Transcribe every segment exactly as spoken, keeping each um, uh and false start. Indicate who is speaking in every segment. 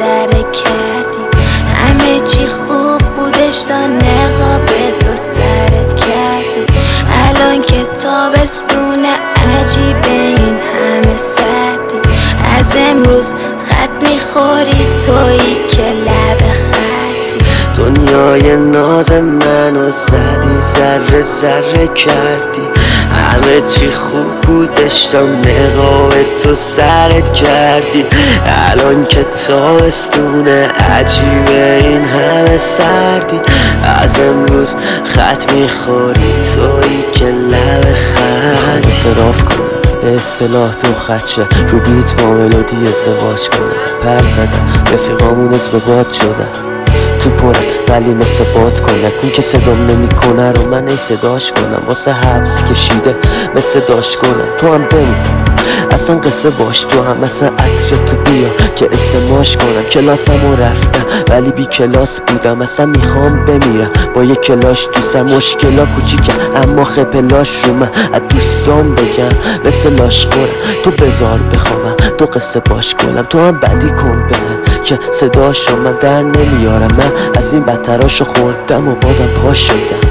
Speaker 1: ذره کردی. همه چی خوب بودش تا نقاب تو سرت کردی. الان که تابستون عجیبه این همه سردی. از امروز خط میخوری تویی که لب خطی.
Speaker 2: دنیای ناز منو زدی ذره ذره کردی. همه چی خوب بودش تا نقاب تو سرت کردی. الان که تابستون عجیبه این همه سردی. از امروز خط میخوری تویی که لب خط. اعتراف کنم به اصطلاح تو خدشه رو بیت با ملودی ازدواج کنم. پر زدم رفیقامون از به باد شدن تو پرن ولی مثل باد کنه. اون که صدام نمی کنه رو من ای صداش کنم. واسه حبس کشیده مثل داش کنم. تو هم بمون اصلا قصه باش. تو هم مثل عطر تو بیا که استماش کنم. کلاسمو رفتم ولی بی کلاس بودم. اصلا میخوام بمیرم با یه کلاش دوستم. مشکلا کوچیکم اما خپلاش رو من از دوستان بگم مثل لاش خورم. تو بذار بخوابم تو قصه باش کنم. تو هم بدی کن بهم که صداش رو من در نمیارم. من از این بدتراشو خوردم و بازم پا شدم.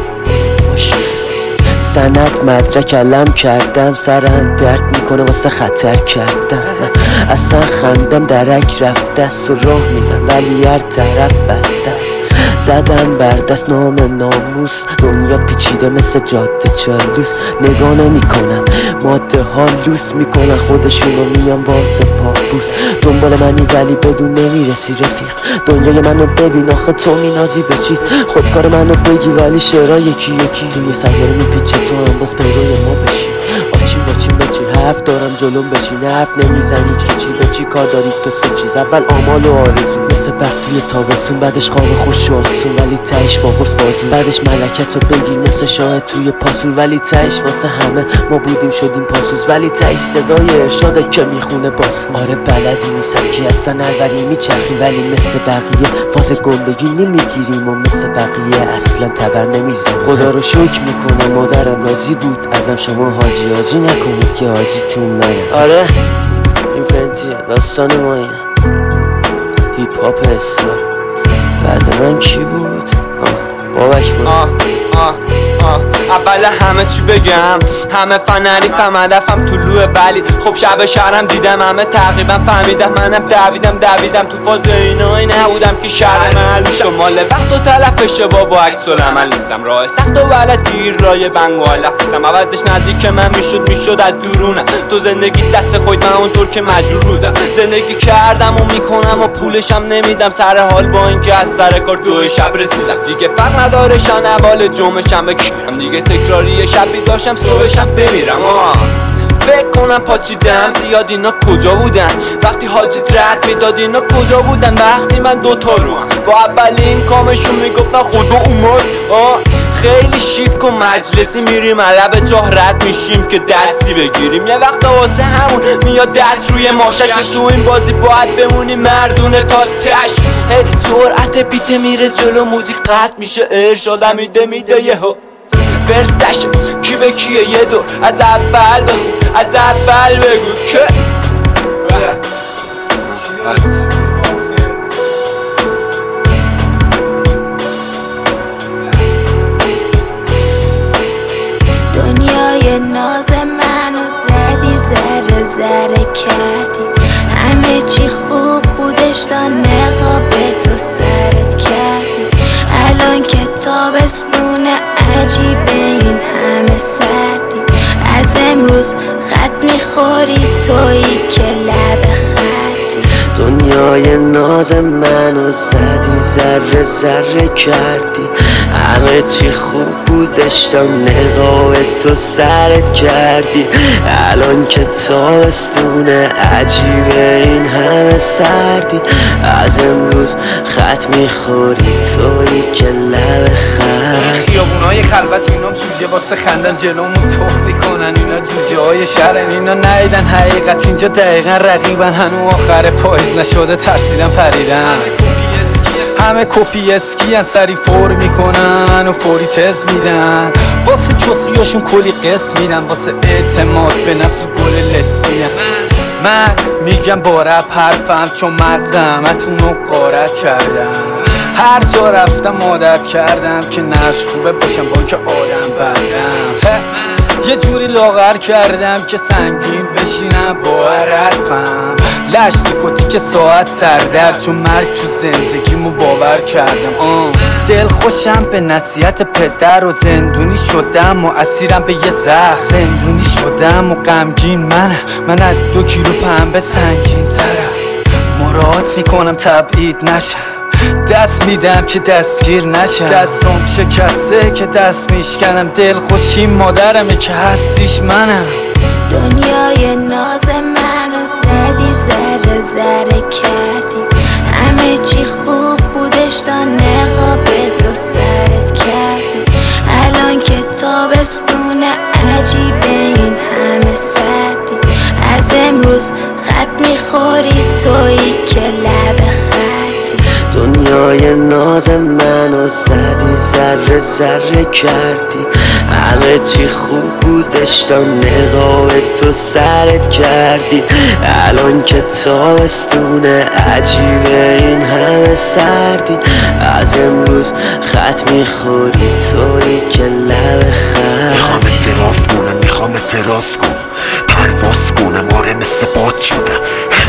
Speaker 2: سند مدرک علم کردم. سرم درد میکنه واسه خطر کردم. من اصلا خندم درک رفته است و راه میرم ولی هر طرف بسته است. زدم بر دست نام ناموس. دنیا پیچیده مثل جاده چالوس. نگاه نمی کنم ماده ها لوس میکنن خودشونو. میام واسه پاپوس دنبال منی ولی بدون نمیرسی رفیق. دنیای منو ببین آخه تو مینازی به چیت. خودکار منو بگی ولی شعرها یکی یکی. توی سیاره میپیچه تو هم باز پیروی ما بشی. آچین باچین بچی حرف دارم جلوم بچین. حرف نمیزنی که چی به چی کار داری تو سه چیز. اول آمال و آرزو مثل برف توی تابستون. بعدش خواب خوش و آسون ولی تهش با قرص بازون. بعدش ملکت رو بگی مثل شاه توی پاسور ولی تهش واسه همه ما بودیم شدیم پاسوز. ولی تهش صدای ارشاده که میخونه باسوز. آره بلدی نیستم که اصلا الوری میچرخیم ولی مثل بقیه فاز گندگی نمیگیریم و مثل بقیه اصلا تبر نمیزنیم. خدا رو شکر میکنم مادرم راضی بود ازم. شما حاجی حاجی نکنید که حاجی تو منه. آره این فرنتیه داستان ما اینه. هیپ هاپ استار بعد من کی بود؟ آه بابک بود.
Speaker 3: آه آه آه اول همه چی بگم همه فنریفم هدفم طلوع ولی خب شب شهرم دیدم همه تقریبا فهمیدم. منم دویدم دویدم تو فاز اینایی نبودم که شهر محل میشه. مال وقت و تلفشه بابا عکس العمل نیستم. راه سخت و ولد گیر رای بنگ و حلفیستم. عوضش نزدیک من میشد میشد از درونم. تو زندگی دست خود من اونطور که مجبور بودم. زندگی کردم و میکنم و پولشم نمیدم. سر حال با اینکه از سر کار دو شب رسیدم. دیگه فرق نداره شنوال جمعه شنبه کیرم. دیگه تکراری شبی داشتم صبحشم بمیرم. آه فکر کنم پاچیدم زیاد. اینا کجا بودن وقتی حاجیت رد میداد؟ اینا کجا بودن وقتی من دوتا رو هم با اولین کامشون میگفتن خدا اومد؟ آه خیلی شیک و مجلسی میریم علب جاه رد میشیم که درسی بگیریم. یه وقت واسه همون میاد دست روی ماشش. تو این بازی باید بمونی مردونه تا تش. هی سرعت بیت میره جلو موزیک قطع میشه. ارشادم میده میده یهو ورسش کی به کیه یه دور از اول بخون از اول بگو که
Speaker 1: دنیای ناز منو زدی ذره ذره کردی. همه چی خوب بودش تا نقاب تو سرت کردی. الان که تابستون عجیبه این همه سردی. از امروز خط میخوری تویی که لب خطی.
Speaker 2: دنیای ناز منو زدی ذره ذره کردی. همه چی خوب بودش تا نقاب تو سرت کردی. الان که تابستون عجیبه این همه سردی. از امروز خط میخوری تویی که لب خط.
Speaker 4: خیابونای خلوت اینام سوژه واسه خندن جلومون تخ میکنن. اینا جوجه های شهرن اینا نیدن حقیقت اینجا دقیقا رقیبن. هنو آخر پاییز نشده ترسیدن پریدن. همه کپی اسکی ان سری فور میکنن و فوری تز میدن. واسه جوسیاشون کلی قسم میدن. واسه اعتماد به نفس و گل لسیان. من میگم با رپ حرفم چون مغزم اتونو قارت کردم. هر جا رفتم عادت کردم که نش خوبه باشم با که آدم بردم. یه جوری لاغر کردم که سنگین بشینم با حرفم. لشت کتی که ساعت سردر چون مرگ تو زندگیمو باور کردم. آه دل خوشم به نصیحت پدر و زندونی شدم و اسیرم به یه زخم. زندونی شدم و غمگین منم، من از دو کیلو پنبه سنگین ترم. مراد میکنم تبعید نشم، دست میدم که دستگیر نشم. دستم شکسته که دست میشکنم، دل خوشی مادرمه که هستیش منم.
Speaker 1: دنیای ناز منو زدی ذره ذره کردی، همه چی خوب بودش تا نقاب تو سرت کردی. الان که تابستونه عجیبه این همه سردی، از امروز خط میخوری تویی که لب خطی.
Speaker 2: دنیای ناز منو زدی ذره ذره کردی، همه چی خوب بودش تا نقاب تو سرت کردی. الان که تابستونه عجیبه این همه سردی، از امروز خط میخوری تویی که لب خطی.
Speaker 5: میخوام اعتراف کنم، میخوام اعتراض کنم، پرواز کنم، آره مثل باد شدم.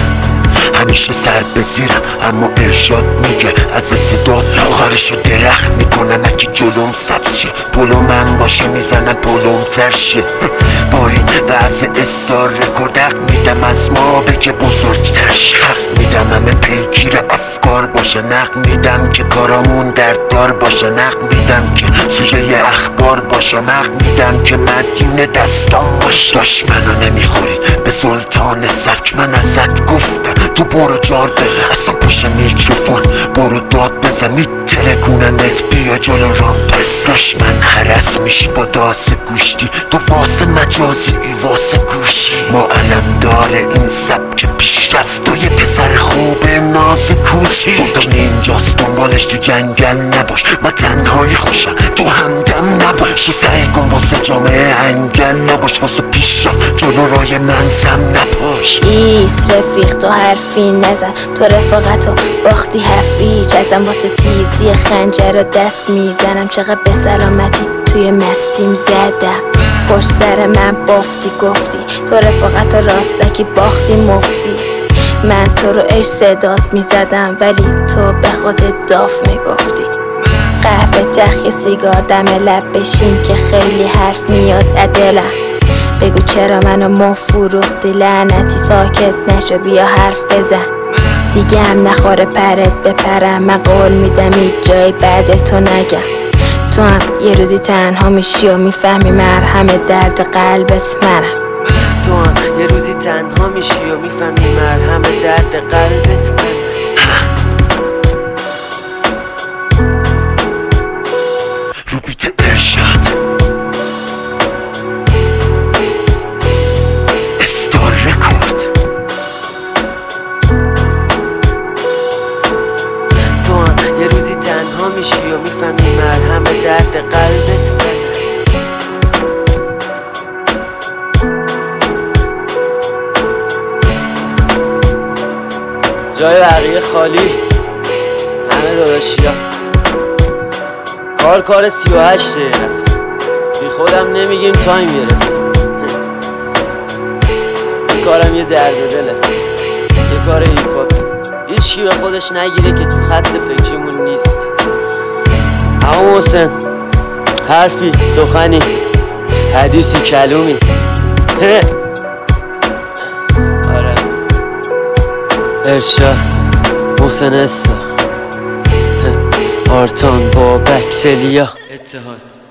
Speaker 5: همیشه سر بزیرم اما ارشاد میگه از صدات آخرشو درخت میکنن اگه جلوم سبز شه. پلو من باشه میزنن پلوم ترشه. با این وضع استار رکوردق میدم از ما بگه بزرگتر شه. حق میدم همه پیگیر افکار باشه، نق میدم که کارامون درددار باشه، نق میدم که سوژه اخبار باشه، نق میدم که مدیون دستان باشه. دشمنو نمیخورید به سلطان سبک، من ازت گفتم تو برو جار بزن، اصلا پشت میکروفون برو داد بزن، میترکونمت بیا جلو رام پس. دشمن هرس میشی با داس گوشتی، تو واسه مجازی ای واسه گوشی. ما علم داره این سبک پیشرفت و یه پسر خوبه ناز کوچی. سلطان اینجاست دنبالش تو جنگل نباش، من تنهایی خوشم تو همدم نباش. تو سعی کن واسه جامعه انگل نباش، واسه پیشرفت جلو رای منزم نپاش.
Speaker 1: ایست رفیق تو حرفی نزن، تو رفاقتو باختی حرفیچ. ازم واسه تیزی خنجر رو دست میزنم، چقدر به سلامتی توی مستیم زدم. پشت سر من بافتی گفتی تو رفاقتو راستکی باختی مفتی. من تو رو عشق صدات میزدم ولی تو به خودت داف میگفتی. قهوه تخی سیگار دم لب بشین که خیلی حرف میاد ادلم. بگو چرا منو مو فروختی لعنتی، ساکت نشو بیا حرف بزن. دیگه هم نخوره پرت بپرم، من قول میدم هیچ جای بعد تو نگم. تو هم یه روزی تنها میشی و میفهمی مرهم درد قلبت منم.
Speaker 2: تو هم یه روزی تنها میشی و میفهمی مرهم درد قلبت منم.
Speaker 5: رو بیت ارشاد استار رکورد.
Speaker 2: تو هم یه روزی تنها میشی و میفهمی مرهم درد قلبت منم. جای بقیه خالی، همه داداشی ها. کار کار سی و هشت دقیقه است، بی خودم نمیگیم تایم گرفتیم. این کارم یه درد دله، یه کار هیپاپ. هیچکی به خودش نگیره که تو خط فکریمون نیست. اما حسین حرفی، سخنی، حدیثی، کلومی. آره ارشاد، محسن استا، آرتان، بابک، سلیا، اتحاد.